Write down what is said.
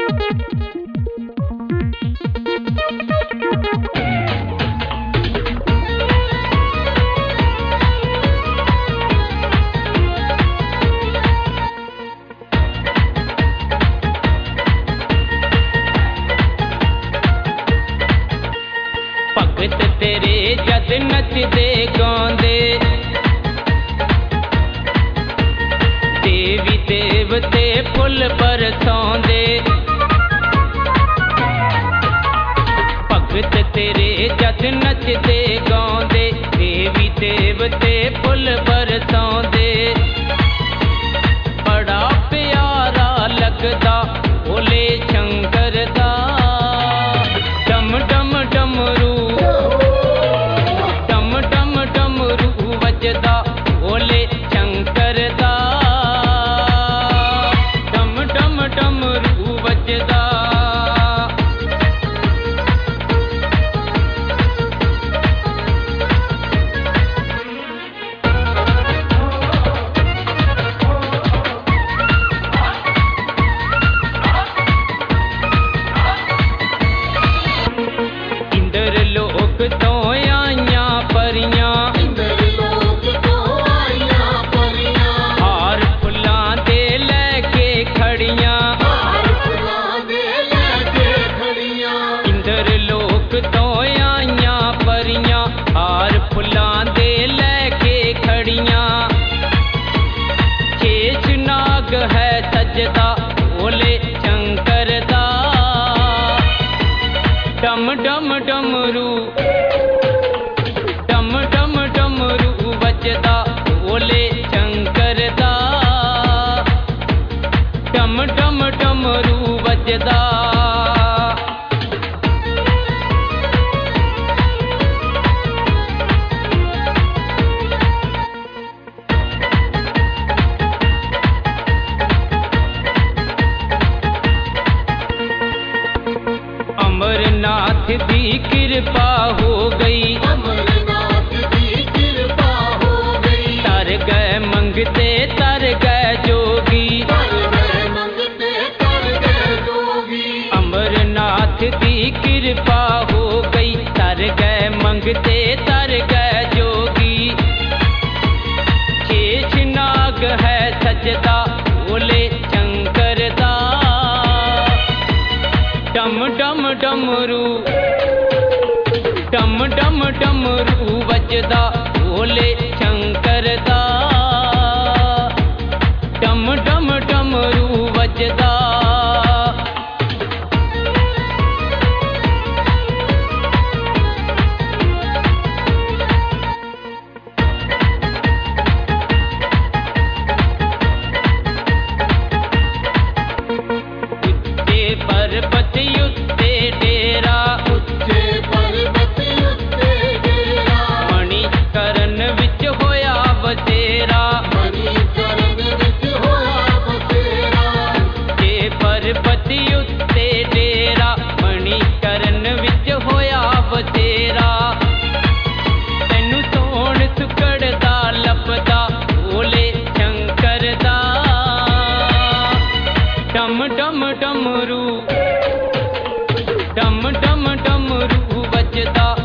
भगत तेरे जद नचदे गांदे, देवी देवते फुल बरसांदे। भगत तेरे जद नचदे गांदे, देवी देवते फुल बरसांदे। बड़ा प्यारा लगदा भोले शंकर दा, डम डम डमरू डम डम डमरू वजदा भोले शंकर दा, डम डम डमरू वजदा। इंद्र लोक तो आईयां परियां, हार फुल्लां दे लैके खड़ियां। इंद्र लोक तो आईयां परियां, हार फुल्लां दे लैके खड़ियां। शेष नाग है सजदा भोले शंकर दा, डम डम डमरू डम डम डमरू वजदा भोले शंकर दा, डम डम डमरू वजदा। अमरनाथ दी कृपा हो गई, तर गए मंगते तर गए जोगी। अमरनाथ दी कृपा हो गई, तर गए मंगते तर गए जोगी। शेष नाग है सजदा भोले शंकर दा, डम डम डमरू डम डम डमरू वजदा भोले शंकर दा, डम डम डमरू वजदा। उच्चे पर्वत उत्ते डेरा, मणिकरण विच होया बसेरा। उच्चे पर्वत उत्ते डेरा, मणिकरण विच होया बसेरा। तैनू सोहण सुकड़दा लभदा भोले शंकर दा, डम डम डमरू डम डम डमरू वजदा